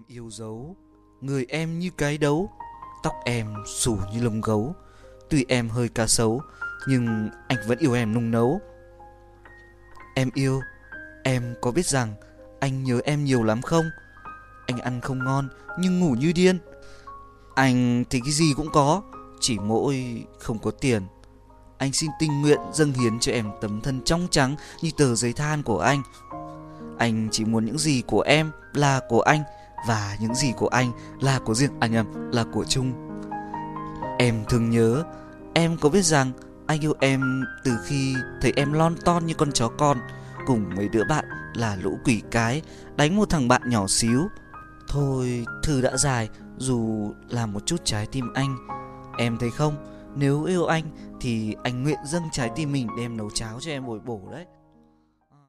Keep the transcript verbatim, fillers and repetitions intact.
Yêu dấu, người em như cái đấu, tóc em xù như lông gấu. Tuy em hơi cá sấu, nhưng anh vẫn yêu em nung nấu. Em yêu, em có biết rằng anh nhớ em nhiều lắm không? Anh ăn không ngon nhưng ngủ như điên. Anh thì cái gì cũng có, chỉ mỗi không có tiền. Anh xin tình nguyện dâng hiến cho em tấm thân trong trắng như tờ giấy than của anh. Anh chỉ muốn những gì của em là của anh, và những gì của anh là của riêng, à nhầm, là của chung. Em thương nhớ, em có biết rằng anh yêu em từ khi thấy em lon ton như con chó con, cùng mấy đứa bạn là lũ quỷ cái đánh một thằng bạn nhỏ xíu. Thôi thư đã dài, dù là một chút trái tim anh. Em thấy không, nếu yêu anh thì anh nguyện dâng trái tim mình đem nấu cháo cho em bồi bổ đấy.